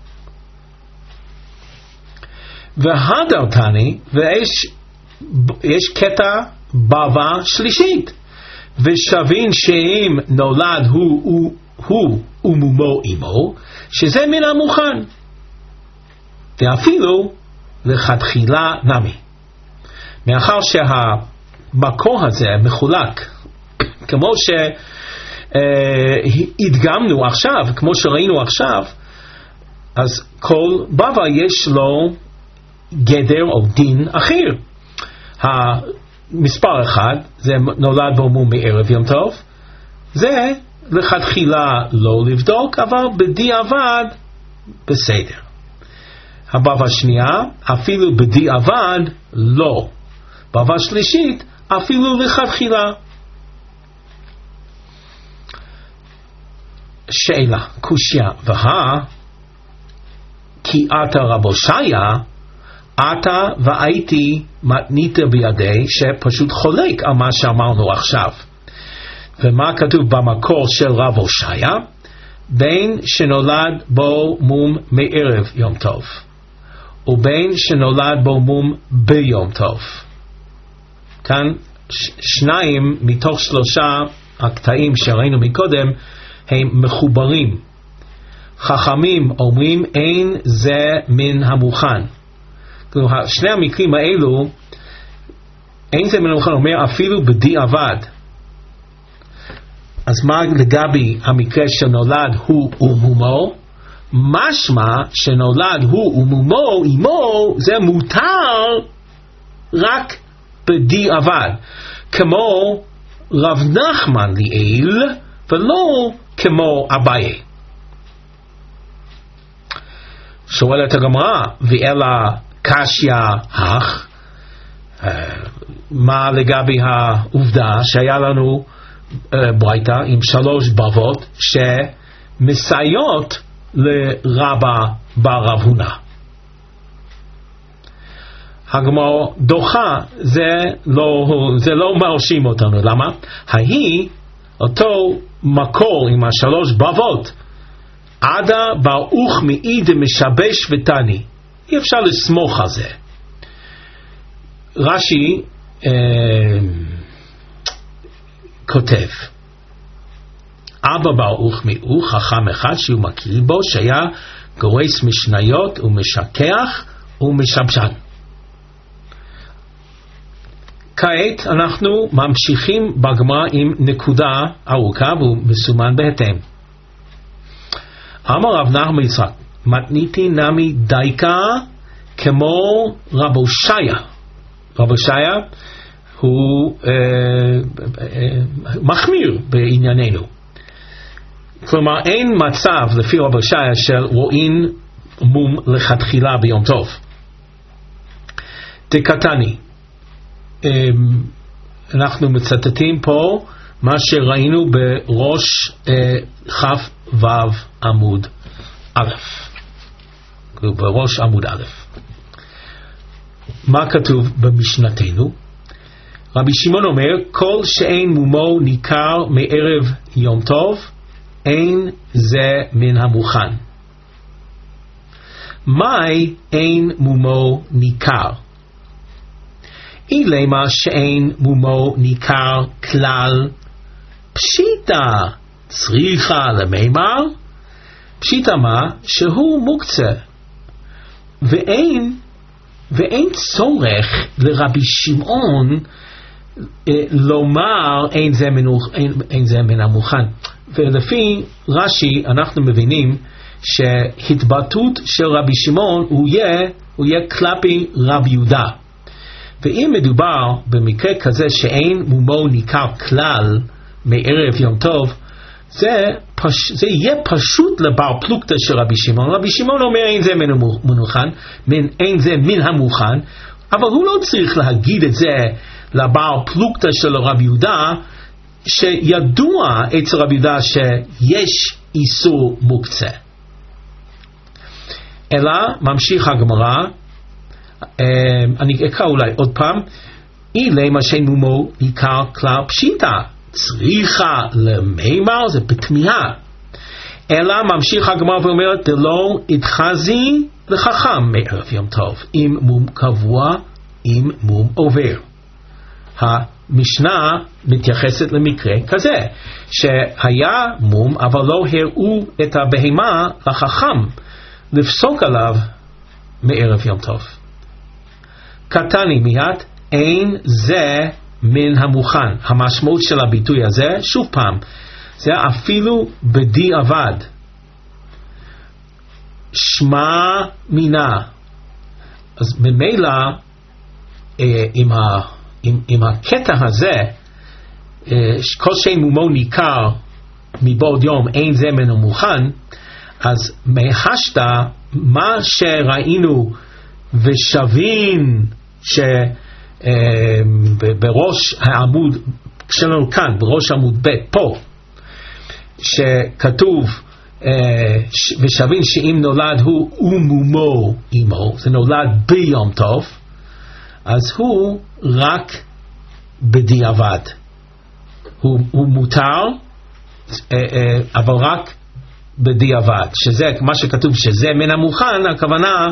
והדרתני, ויש יש קטע בבא שלישית, ושבין שאם נולד הוא, הוא, הוא ומומו עמו, שזה מן המוכן, ואפילו לכתחילה נמי. מאחר שהמקור הזה מחולק, כמו שהדגמנו עכשיו, כמו שראינו עכשיו, אז כל בבא יש לו גדר או דין אחר. המספר אחד, זה נולד בו מום מערב יום טוב, זה לכתחילה לא לבדוק, אבל בדיעבד בסדר. הבבא שנייה, אפילו בדיעבד לא. בבא שלישית, אפילו לכתחילה. שאלה, קושיה, והה, כי אתה רב הושעיה, אתה והייתי מתנית בידי, שפשוט חולק על מה שאמרנו עכשיו. ומה כתוב במקור של רב הושעיה? בין שנולד בו מום מערב יום טוב, ובין שנולד בו מום ביום טוב. כאן שניים מתוך שלושה הקטעים שראינו מקודם הם מחוברים. חכמים אומרים אין זה מן המוכן. שני המקרים האלו, אין זה מן המוכן אומר אפילו בדיעבד. אז מה לגבי המקרה שנולד הוא ומומו? משמע שנולד הוא ומומו עמו זה מותר רק בדיעבד, כמו רב נחמן ליאל ולא כמו אביי. שואלת הגמרא, ואלה קשיא הך, מה לגבי העובדה שהיה לנו ברייתא עם שלוש בבות שמסייעות לרבא בר רב הונא? הגמרא דוחה, זה לא, זה לא מרשים אותנו. למה? ההיא, אותו מקור עם השלוש בבות, עדה ברוך מעיד משבש ותני. אי אפשר לסמוך על זה. רש"י אה, כותב, אבא ברוך מיהו חכם אחד שהוא מכיר בו, שהיה גורס משניות ומשכח ומשבשן. כעת אנחנו ממשיכים בגמרא עם נקודה ארוכה והוא מסומן בהתאם. אמר רב נחמן יצחק, מתניתי נמי דייקה כמו רב הושעיה. רב הושעיה הוא אה, אה, מחמיר בענייננו. כלומר אין מצב לפי רב הושעיה של רואים מום לכתחילה ביום טוב. דקתני, אנחנו מצטטים פה מה שראינו בראש כף ו' עמוד א', בראש עמוד א'. מה כתוב במשנתנו? רבי שמעון אומר, כל שאין מומו ניכר מערב יום טוב, אין זה מן המוכן. מהי אין מומו ניכר? אילמה שאין מומו ניכר כלל, פשיטה צריכה למימר, פשיטה מה? שהוא מוקצה, ואין, ואין צורך לרבי שמעון אה, לומר אין זה, מנוח, אין, אין זה מן המוכן. ולפי רש"י אנחנו מבינים שהתבטאות של רבי שמעון הוא יהיה, הוא יהיה כלפי רב יהודה. ואם מדובר במקרה כזה שאין מומו ניכר כלל מערב יום טוב, זה, פש... זה יהיה פשוט לבר פלוגתא של רבי שמעון. רבי שמעון אומר אין זה מן המוכן, אין זה מן המוכן, אבל הוא לא צריך להגיד את זה לבר פלוגתא של רבי יהודה, שידוע אצל רבי יהודה שיש איסור מוקצה. אלא ממשיך הגמרא, אני אקרא אולי עוד פעם, אילמה שאין מומו ניכר כלל פשיטה צריכה למימר, זה בתמיהה. אלא ממשיך הגמרא ואומרת, דלא התחזי לחכם מערב יום טוב, אם מום קבוע, אם מום עובר. המשנה מתייחסת למקרה כזה, שהיה מום אבל לא הראו את הבהמה לחכם לפסוק עליו מערב יום טוב. קטני מיד, אין זה מן המוכן. המשמעות של הביטוי הזה, שוב פעם, זה אפילו בדיעבד. שמע מינה. אז ממילא, אה, עם, ה, עם, עם הקטע הזה, אה, כל שאין מומו ניכר מבעוד יום, אין זה מן המוכן, אז מהשת מה שראינו ושבין שבראש העמוד שלנו כאן, בראש עמוד ב' פה, שכתוב ושבין שאם נולד הוא ומומו אמו, זה נולד ביום טוב, אז הוא רק בדיעבד, הוא, הוא מותר אבל רק בדיעבד, שזה מה שכתוב שזה מן המוכן, הכוונה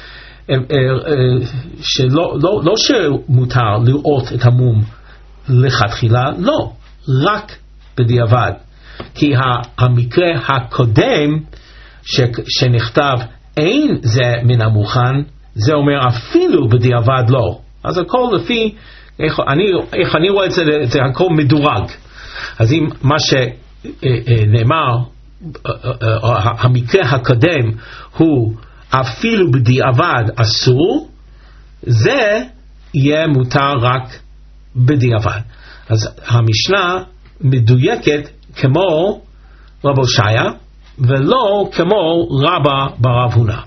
שלא לא, לא שמותר לראות את המום לכתחילה, לא, רק בדיעבד. כי המקרה הקודם ש, שנכתב אין זה מן המוכן, זה אומר אפילו בדיעבד לא. אז הכל לפי איך אני, איך אני רואה את זה, זה הכל מדורג. אז אם מה שנאמר המקרה הקודם הוא אפילו בדיעבד אסור, זה יהיה מותר רק בדיעבד. אז המשנה מדויקת כמו רב הושעיה ולא כמו רבא ברב הונא.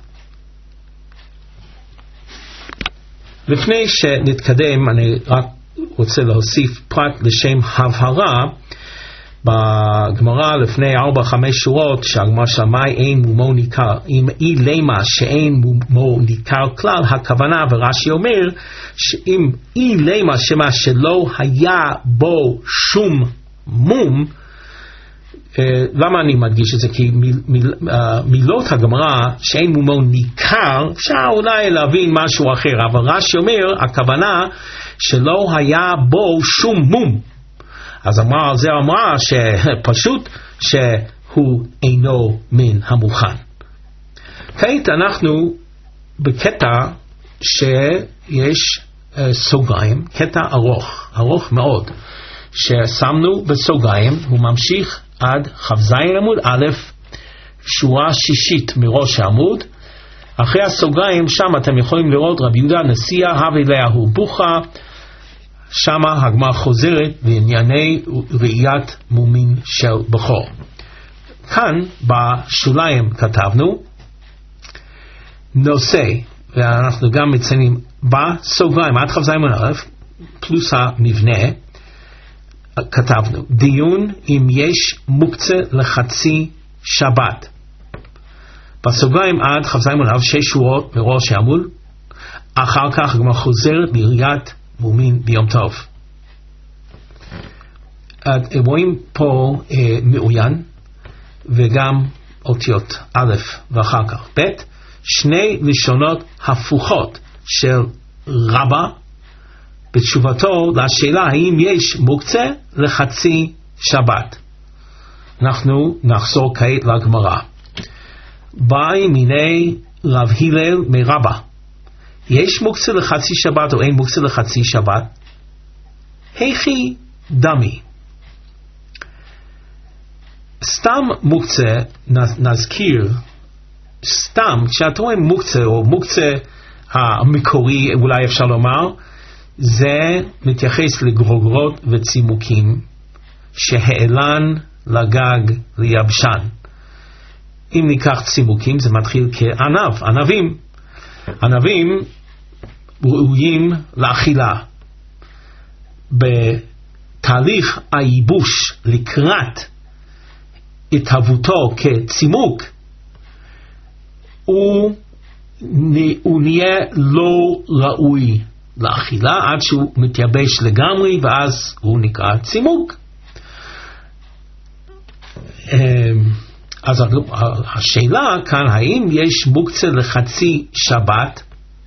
לפני שנתקדם אני רק רוצה להוסיף פרט לשם הבהרה. בגמרא לפני ארבע חמש שורות שהגמרא שמאי אין מומו ניכר, אם אי למה שאין מומו ניכר כלל, הכוונה ורש"י אומר שאם אי למה שמה שלא היה בו שום מום, למה אני מדגיש את זה? כי מיל, מיל, מילות הגמרא שאין מומו ניכר, אפשר אולי להבין משהו אחר, אבל רש"י אומר, הכוונה שלא היה בו שום מום. אז אמרה, זה אמרה שפשוט שהוא אינו מן המוכן. כעת אנחנו בקטע שיש סוגריים, קטע ארוך, ארוך מאוד, ששמנו בסוגריים, הוא ממשיך עד כ"ז עמוד א', שורה שישית מראש העמוד. אחרי הסוגריים שם אתם יכולים לראות רבי יהודה נשיאה הווה להו בוכה, שם הגמרא חוזרת בענייני ראיית מומין של בכור. כאן בשוליים כתבנו נושא, ואנחנו גם מציינים בסוגריים עד כ"ז עמוד א' פלוס המבנה, כתבנו דיון אם יש מוקצה לחצי שבת. בסוגריים עד כ"ז עמוד א' שש שורות מראש העמוד. אחר כך הגמרא חוזרת בראיית מומין ביום טוב. רואים פה אה, מעוין וגם אותיות א' ואחר כך ב', שני לשונות הפוכות של רבא בתשובתו לשאלה האם יש מוקצה לחצי שבת. אנחנו נחזור כעת לגמרא. באי מיני רב הלל מרבא, יש מוקצה לחצי שבת או אין מוקצה לחצי שבת? היכי דמי. סתם מוקצה, נזכיר, סתם, כשאתה רואה מוקצה או מוקצה המקורי, אולי אפשר לומר, זה מתייחס לגרוגרות וצימוקים שהעלן לגג ליבשן. אם ניקח צימוקים זה מתחיל כענב, ענבים. ענבים ראויים לאכילה. בתהליך הייבוש לקראת התהוותו כצימוק, הוא, הוא נהיה לא ראוי לאכילה עד שהוא מתייבש לגמרי, ואז הוא נקרא צימוק. אז השאלה כאן, האם יש מוקצה לחצי שבת?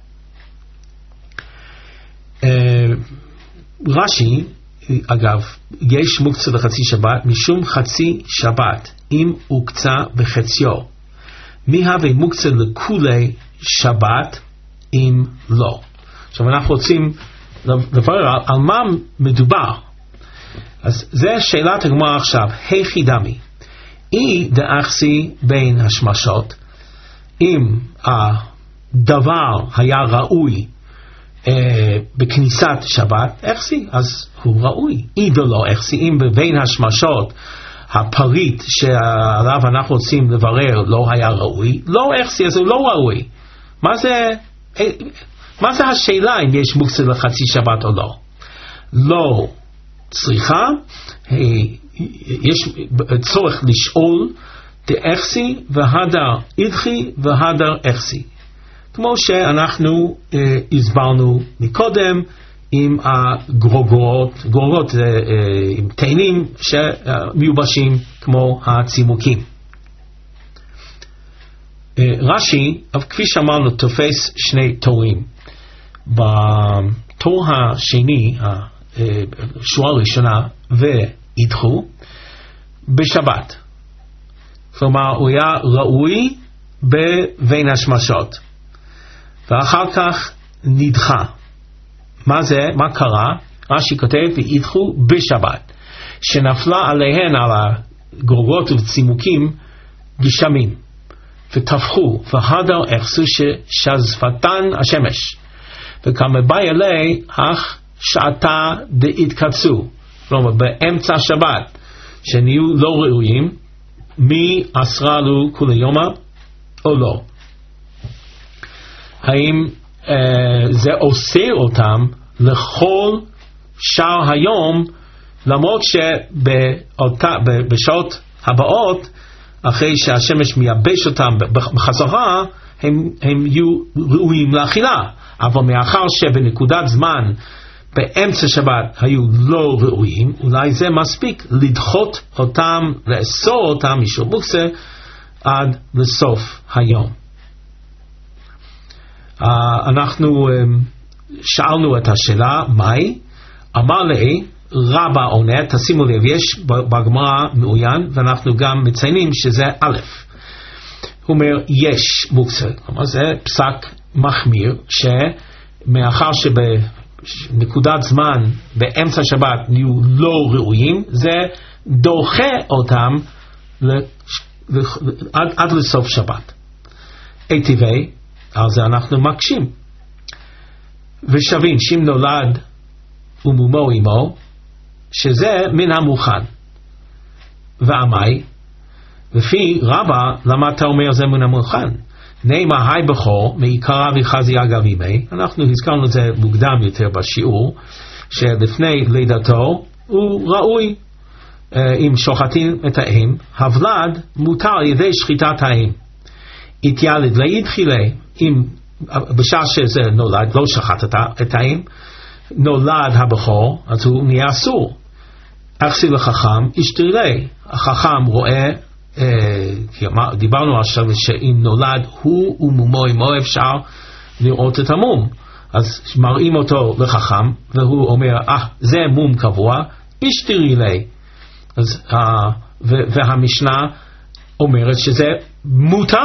רש"י, אגב, יש מוקצה לחצי שבת משום חצי שבת אם הוקצה בחציו. מי הווה מוקצה לכולי שבת אם לא? עכשיו אנחנו רוצים לברר על, על מה מדובר. אז זה שאלת הגמרא עכשיו, היכי דמי. אי דאחסי בין השמשות, אם הדבר היה ראוי אה, בכניסת שבת, אחסי, אז הוא ראוי. אי דלא אחסי, אם בין השמשות הפריט שעליו אנחנו רוצים לברר לא היה ראוי, לא אחסי, אז הוא לא ראוי. מה זה, אה, מה זה השאלה אם יש מוקצה לחצי שבת או לא? לא צריכה, אה, יש צורך לשאול דאחסי והדר אידחי והדר אחסי, כמו שאנחנו אה, הסברנו מקודם עם הגרוגרות, גרוגרות אה, אה, עם תאנים שמיובשים כמו הצימוקים. אה, רש"י, כפי שאמרנו, תופס שני תורים. בתור השני, השורה הראשונה ואידחו, בשבת. כלומר, הוא היה ראוי בבין השמשות. ואחר כך נדחה. מה זה? מה קרה? רש"י כותב, ואידחו בשבת. שנפלה עליהן, על הגרוגות וצימוקים, גשמים. וטפחו, והדר אחסו ששזפתן השמש. וכמה באי אלי, אך שעתה דהתקצו. כלומר, באמצע שבת, שנהיו לא ראויים, מי אסרה לו כל יומה או לא? האם אה, זה עושה אותם לכל שער היום, למרות שבשעות הבאות, אחרי שהשמש מייבש אותם בחזרה, הם, הם יהיו ראויים לאכילה. אבל מאחר שבנקודת זמן באמצע שבת היו לא ראויים, אולי זה מספיק לדחות אותם, לאסור אותם משום מוקצה עד לסוף היום. Uh, אנחנו um, שאלנו את השאלה, מהי? אמר לי, רבא עונה, תשימו לב, יש בגמרא מעוין, ואנחנו גם מציינים שזה א'. הוא אומר, יש מוקצה. כלומר, זה פסק מחמיר, שמאחר שבנקודת זמן, באמצע שבת, נהיו לא ראויים, זה דוחה אותם לש... עד, עד לסוף שבת. אי טבעי, על זה אנחנו מקשים. ושווים, שאם נולד ומומו עמו, שזה מן המוכן. ועמי, לפי רבא, למה אתה אומר זה מן המוכן? נאמר היי בכור, מעיקרה וחזי אגב ימי, אנחנו הזכרנו את זה מוקדם יותר בשיעור, שלפני לידתו הוא ראוי, אם שוחטים את האם, הוולד מותר על ידי שחיטת האם. התיילד להידחילי, אם בשעה שזה נולד, לא שחט את האם, נולד הבכור, אז הוא נהיה אסור. אכסי לחכם, ישתרילי. החכם רואה, אה, דיברנו עכשיו שאם נולד הוא ומומו עמו אפשר לראות את המום. אז מראים אותו לחכם, והוא אומר, אה, זה מום קבוע, ישתרילי. אז, אה, והמשנה אומרת שזה מותר.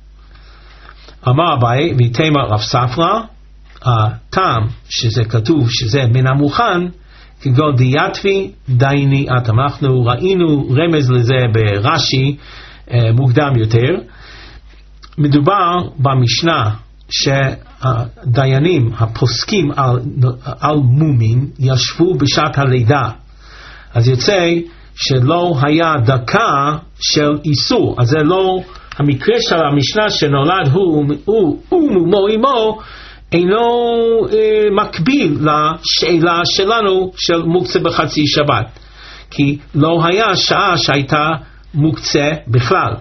אמר אביי, ויתמר רב ספרא, הטעם שזה כתוב שזה מן המוכן, כגון דיאטבי דייני אתם. אנחנו ראינו רמז לזה ברש"י מוקדם יותר. מדובר במשנה שהדיינים הפוסקים על, על מומים ישבו בשעת הלידה. אז יוצא שלא היה דקה של איסור. אז זה לא המקרה של המשנה שנולד הוא, הוא, הוא מומו עמו, אינו אה, מקביל לשאלה שלנו של מוקצה בחצי שבת, כי לא היה שעה שהייתה מוקצה בכלל.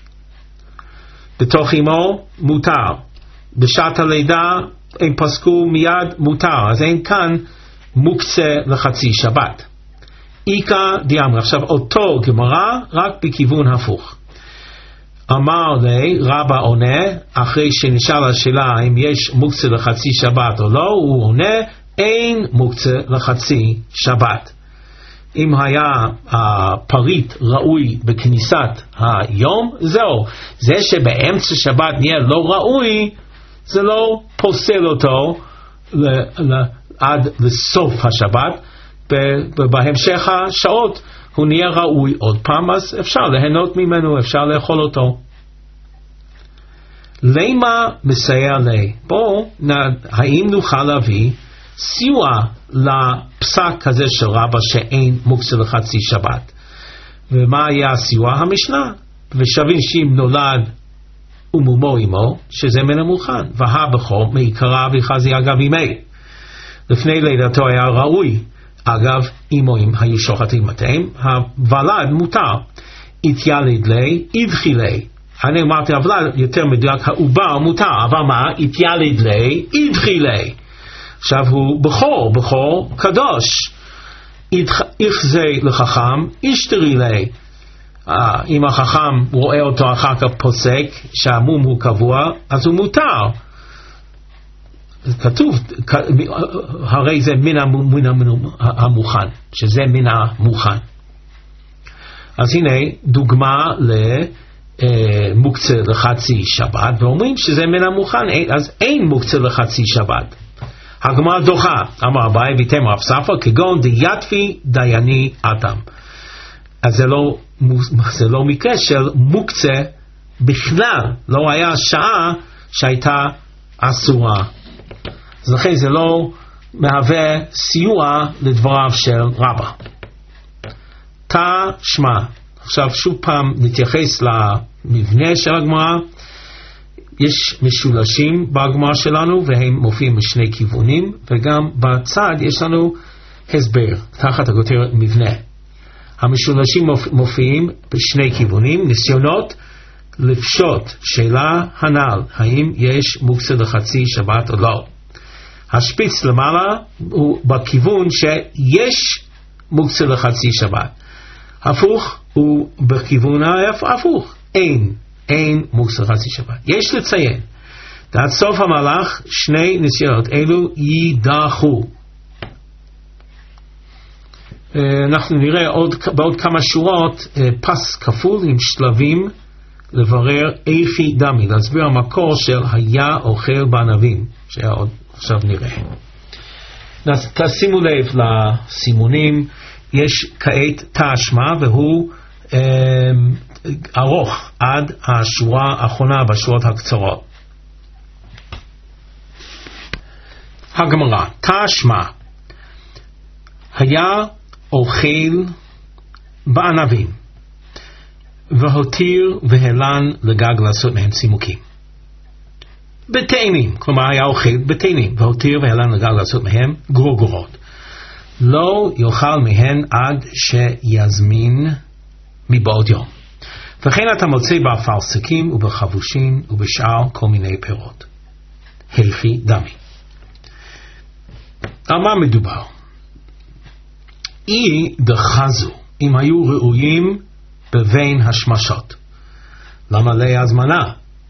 בתוך אמו מותר, בשעת הלידה הם פסקו מיד מותר, אז אין כאן מוקצה לחצי שבת. איקה דיאמר, עכשיו אותו גמרא רק בכיוון הפוך. אמר לי, רבא עונה, אחרי שנשאל השאלה אם יש מוקצה לחצי שבת או לא, הוא עונה, אין מוקצה לחצי שבת. אם היה הפריט ראוי בכניסת היום, זהו. זה שבאמצע שבת נהיה לא ראוי, זה לא פוסל אותו ל- ל- עד לסוף השבת. בהמשך השעות הוא נהיה ראוי עוד פעם, אז אפשר ליהנות ממנו, אפשר לאכול אותו. למה מסייע לי? בואו, האם נוכל להביא סיוע לפסק הזה של רבא שאין מוקצה לחצי שבת? ומה היה הסיוע? המשנה. ושווים שאם נולד ומומו עמו, שזה מן המוכן. והבכור מעיקרה וחזי אגב ימי. לפני לידתו היה ראוי. אגב, אמוים היו שוחטים אותם, הוולד מותר. התיילד לי, ידחי לי. אני אמרתי, הוולד יותר מדויק, העובר מותר, אבל מה? התיילד לי, ידחי לי. עכשיו הוא בכור, בכור קדוש. יחזה לחכם, ישתרי לי. אם החכם רואה אותו אחר כך פוסק, שהמום הוא קבוע, אז הוא מותר. כתוב, הרי זה מן המוכן, שזה מן המוכן. אז הנה דוגמה למוקצה לחצי שבת, ואומרים שזה מן המוכן, אז אין מוקצה לחצי שבת. הגמרא דוחה, אמר אביי ויתמר רב ספרא, כגון דיאטבי דייני אדם. אז זה לא, זה לא מקרה של מוקצה בכלל, לא היה שעה שהייתה אסורה. אז לכן זה לא מהווה סיוע לדבריו של רבא. תא שמע. עכשיו שוב פעם נתייחס למבנה של הגמרא. יש משולשים בגמרא שלנו והם מופיעים משני כיוונים, וגם בצד יש לנו הסבר תחת הכותרת מבנה. המשולשים מופיעים בשני כיוונים, ניסיונות לפשוט שאלה הנ"ל, האם יש מוקצה לחצי שבת או לא. השפיץ למעלה הוא בכיוון שיש מוקצה לחצי שבת. הפוך הוא בכיוון ההפוך. אין, אין מוקצה לחצי שבת. יש לציין, עד סוף המהלך שני נסיעות אלו יידחו. אנחנו נראה עוד, בעוד כמה שורות פס כפול עם שלבים לברר איפי דמי, להסביר המקור של היה אוכל בענבים, שעוד עכשיו נראה. תשימו לב לסימונים, יש כעת תשמע והוא אה, ארוך עד השורה האחרונה בשורות הקצרות. הגמרא, תשמע, היה אוכל בענבים והותיר והלן לגג לעשות מהם צימוקים. בתאנים, כלומר היה אוכל בתאנים והותיר והלן לגג לעשות מהם גרוגרות. לא יאכל מהן עד שיזמין מבעוד יום. וכן אתה מוצא באפרסקים ובחבושים ובשאר כל מיני פירות. היכי דמי. על מה מדובר? אי דחזו, אם היו ראויים בבין השמשות. למה לא הזמנה?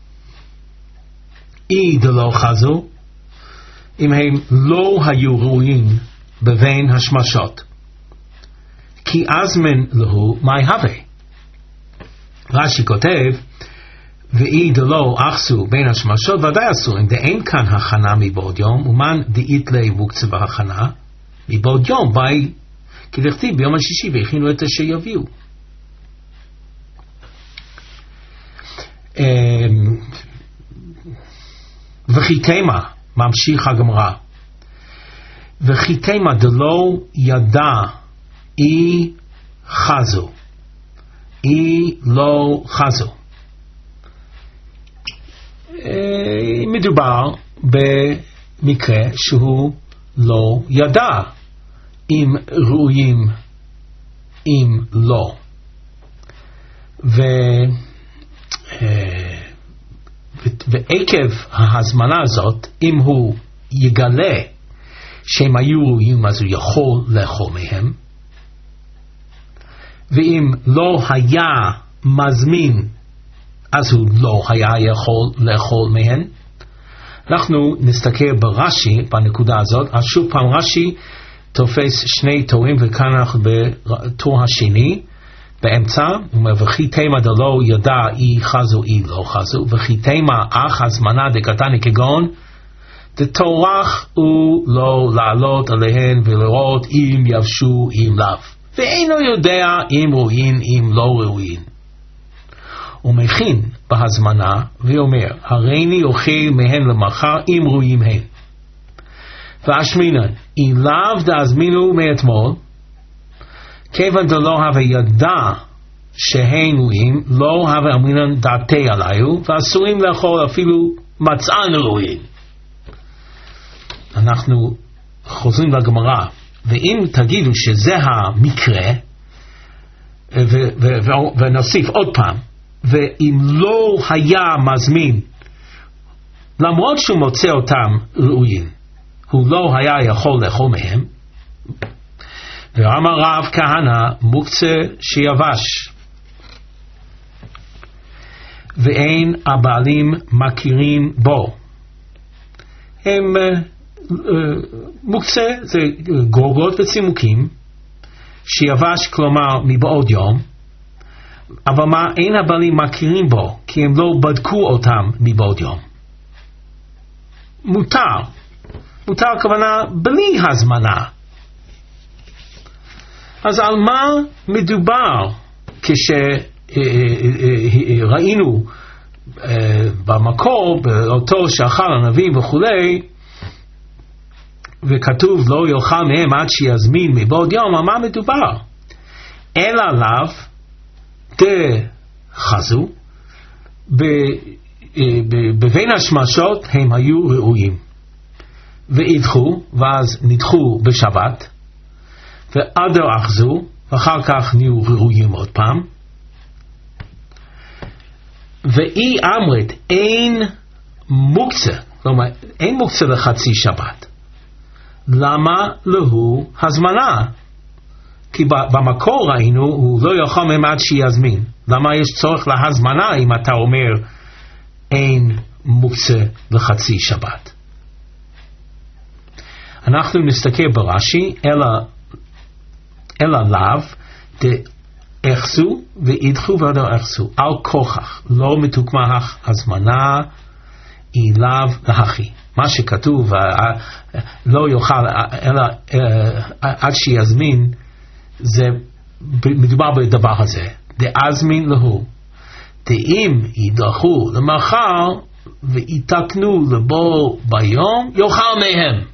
אי דלא חזו, אם הם לא היו ראויים בבין השמשות. כי אזמן להו מי הווה. רש"י כותב, ואי דלא אחסו בין השמשות, ודאי אסור, אם דאין כאן הכנה מבעוד יום, ומן דאית לי מוקצה בהכנה, מבעוד יום, ביי, כי לכתיב ביום השישי והכינו את אשר יביאו. וכי תימה, ממשיך הגמרא, וכי תימה דלא ידע אי חזו, אי לא חזו. מדובר במקרה שהוא לא ידע אם ראויים אם לא. ו... ועקב ההזמנה הזאת, אם הוא יגלה שהם היו ראויים, אז הוא יכול לאכול מהם. ואם לא היה מזמין, אז הוא לא היה יכול לאכול מהם. אנחנו נסתכל ברש"י בנקודה הזאת. אז שוב פעם רש"י תופס שני תורים, וכאן אנחנו בתור השני באמצע. הוא אומר, וכי תימה דלא ידע אי חזו אי לא חזו, וכי תימה אך הזמנה דקתני כגון דתורח הוא לא לעלות עליהן ולראות אם יבשו אם לאו, ואינו יודע אם ראוין אם לא ראוין. הוא מכין בהזמנה ואומר, הריני אוכל מהן למחר אם ראויים הן. ואשמינן, אם לאו דאזמינו מאתמול, כיוון דלא הווה ידע שהן ראויים, לא הווה אמינן דעתי עליו, ואסורים לאכול אפילו מצען ראויים. אנחנו חוזרים לגמרא, ואם תגידו שזה המקרה, ו- ו- ו- ונוסיף עוד פעם, ואם לא היה מזמין, למרות שהוא מוצא אותם ראויים, הוא לא היה יכול לאכול מהם, ואמר רב כהנא מוקצה שיבש, ואין הבעלים מכירים בו. הם uh, uh, מוקצה זה גורגות וצימוקים, שיבש כלומר מבעוד יום, אבל מה, אין הבעלים מכירים בו, כי הם לא בדקו אותם מבעוד יום. מותר, מותר כוונה בלי הזמנה. אז על מה מדובר כשראינו במקור, באותו שאכל הנביא וכולי, וכתוב לא יאכל מהם עד שיזמין מבעוד יום, על מה מדובר? אלא לאו דחזו, בבין השמשות הם היו ראויים, והדחו, ואז נדחו בשבת, ועד אחזו, ואחר כך נהיו ראויים עוד פעם. ואי אמרת אין מוקצה, כלומר אין מוקצה לחצי שבת, למה לו הזמנה? כי במקור ראינו, הוא לא יאכל מהם עד שיזמין. למה יש צורך להזמנה אם אתה אומר אין מוקצה לחצי שבת? אנחנו נסתכל ברש"י, אלא, אלא לאו, דאחסו ואידחו ועדו אחסו, על כוכך, לא מתוקמח הזמנה, אליו להכי. מה שכתוב, לא יאכל, אלא עד שיזמין, זה מדובר בדבר הזה. דאזמין להו. דאם ידחו למחר, ויתקנו לבוא ביום, יאכל מהם.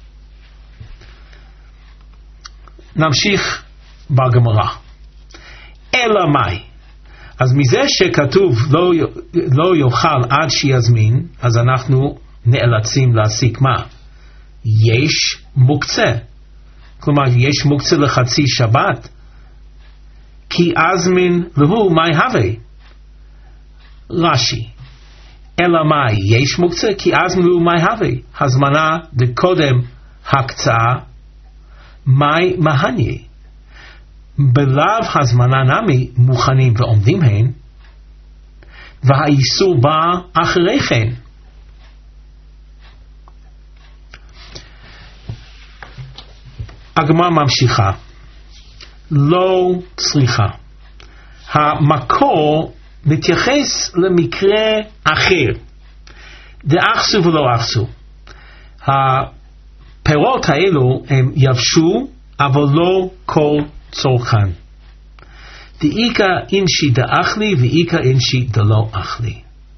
נמשיך בגמרא. אלא מאי? אז מזה שכתוב לא, לא יאכל עד שיזמין, אז אנחנו נאלצים להסיק מה? יש מוקצה. כלומר, יש מוקצה לחצי שבת. כי אזמין להו מאי הווה. רש"י. אלא מאי? יש מוקצה? כי אזמין להו מאי הווה. הזמנה דקודם הקצאה מאי מהניה. בלב הזמנה נמי מוכנים ועומדים הן, והאיסור בא אחרי כן. הגמרא ממשיכה. לא צריכה. המקור מתייחס למקרה אחר. דאחסו ולא אחסו. הפירות האלו הם יבשו, אבל לא כל צורכן. דאיקה אינשי דאכלי ואיקה אינשי דלא אכלי.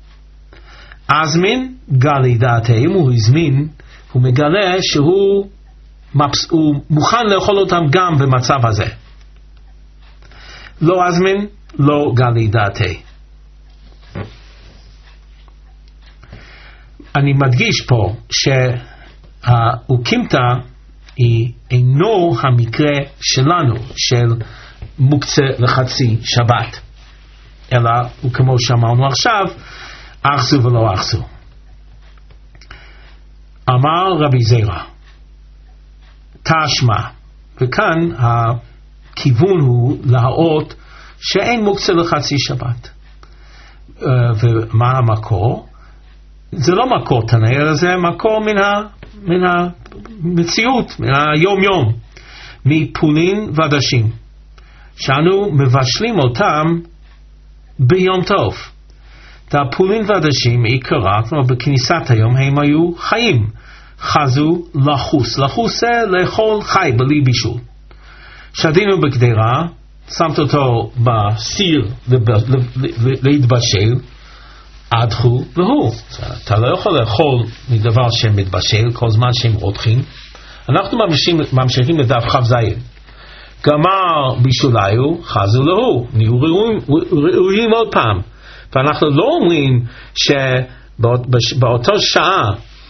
אזמין גלי דעתיהם, הוא הזמין, הוא מגלה שהוא מפס, הוא מוכן לאכול אותם גם במצב הזה. לא אזמין, לא גלי דעתי. אני מדגיש פה שהאוקימתא היא אינו המקרה שלנו של מוקצה לחצי שבת, אלא הוא כמו שאמרנו עכשיו, אחסו ולא אחסו. אמר רבי זירא תשמע, וכאן הכיוון הוא להראות שאין מוקצה לחצי שבת. ומה המקור? זה לא מקור תנאי, אלא זה מקור מן, ה, מן המציאות, מן היום יום, מפולין ועדשים, שאנו מבשלים אותם ביום טוב. הפולין ועדשים עיקרה, כלומר בכניסת היום הם היו חיים, חזו לחוס. לחוס זה לאכול חי בלי בישול. שדינו בקדרה, שמת אותו בסיר להתבשל, עדכו והוא. אתה לא יכול לאכול מדבר שמתבשל כל זמן שהם רותחים. אנחנו ממשיכים לדף כ"ז. גמר בישוליו, חזו להוא. נהיו ראויים עוד פעם. ואנחנו לא אומרים שבאותו שעה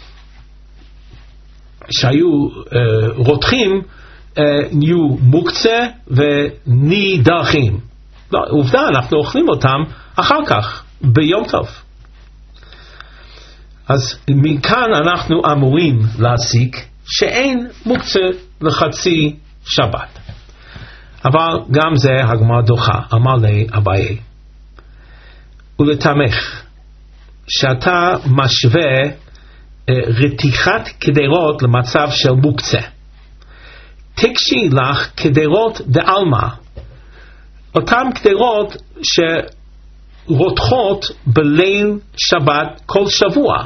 שהיו uh, רותחים, uh, נהיו מוקצה ונידחים. לא, עובדה, אנחנו אוכלים אותם אחר כך, ביום טוב. אז מכאן אנחנו אמורים להסיק שאין מוקצה לחצי שבת. אבל גם זה הגמרא דוחה. אמר לי אביי, ולתמך שאתה משווה רתיחת קדרות למצב של מוקצה. תקשי לך קדרות דעלמא, אותם קדרות שרותחות בליל שבת כל שבוע.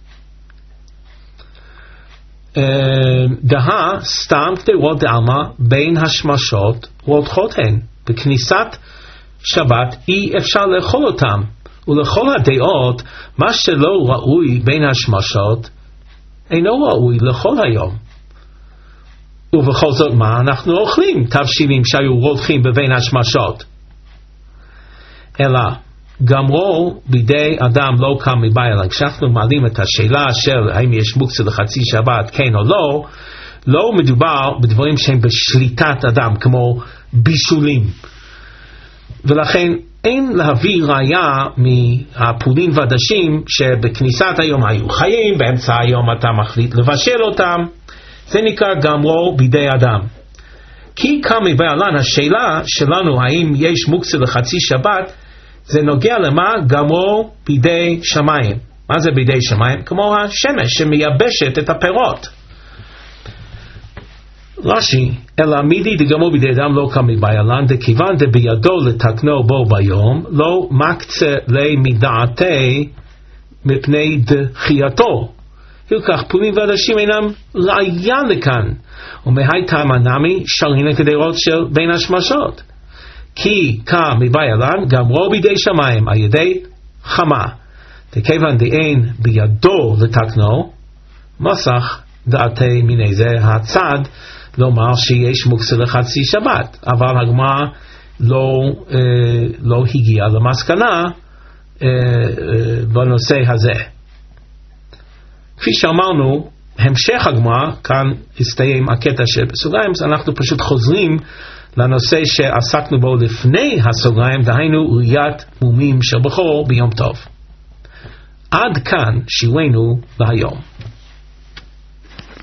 דה סתם קדרות דעלמא בין השמשות רותחות הן. בכניסת שבת אי אפשר לאכול אותם. ולכל הדעות, מה שלא ראוי בין השמשות, אינו ראוי לכל היום. ובכל זאת מה אנחנו אוכלים? תבשילים שהיו רותחים בבין השמשות. אלא, גמרו בידי אדם לא קם מבעלה. כשאנחנו מעלים את השאלה של האם יש מוקצה לחצי שבת, כן או לא, לא מדובר בדברים שהם בשליטת אדם, כמו בישולים. ולכן, אין להביא ראיה מהפולין ועדשים שבכניסת היום היו חיים, באמצע היום אתה מחליט לבשל אותם, זה נקרא גמרו בידי אדם. כי כאן מבעלן, השאלה שלנו האם יש מוקצה לחצי שבת, זה נוגע למה? גמרו בידי שמיים. מה זה בידי שמיים? כמו השמש שמייבשת את הפירות. רש"י, אלא מידי דגמרו בידי אדם לא כאן מבעלן, דכיוון דבידו לתקנו בו ביום, לא מקצה לי מדעתי מפני דחייתו. הילקח פורים ועדשים אינם ראיה לכאן, ומהי טעמה נמי שרין הקדרות של בין השמשות. כי כאן מבעלן גמרו בידי שמיים על ידי חמה, דכיוון דאין בידו לתקנו, מסך דעתי מיני זה הצד לומר שיש מוקצה לחצי שבת, אבל הגמרא לא, אה, לא הגיעה למסקנה אה, אה, בנושא הזה. כפי שאמרנו, המשך הגמרא, כאן הסתיים הקטע שבסוגריים, אנחנו פשוט חוזרים לנושא שעסקנו בו לפני הסוגריים, דהיינו ראיית מומים של בכור ביום טוב. עד כאן שיעורנו להיום.